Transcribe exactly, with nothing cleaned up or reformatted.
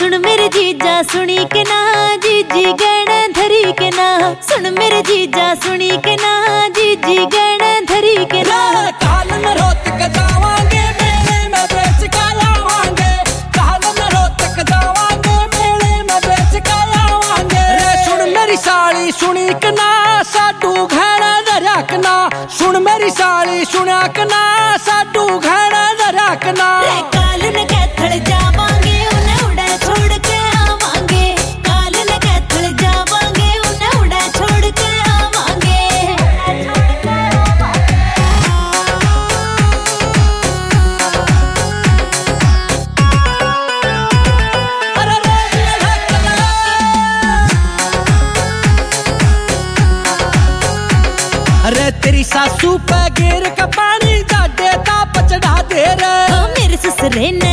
सुन मेरे जीजा सुनी के ना जीजी गहने धरी के ना, सुन मेरे जीजा सुनी के ना जीजी गहने धरी के ना। काल में रोत के जावांगे मेले में बेच के आवांगे, काल में रोत के जावांगे मेले में बेच के आवांगे। रे सुन मेरी साली सुनी के ना साडू घड़ा धरा के ना, सुन मेरी साली सुना के ना साडू घड़ा धरा के ना। रे काल न कैथल जावांगे उन्हें उड़ा छोड़ के आवांगे, काल न कैथल जावांगे उन्हें उड़ा छोड़ के आवांगे। अरे तेरी सासू पे गिर के पानी जाडे ताप चढ़ा दे रे, मेरे ससुरे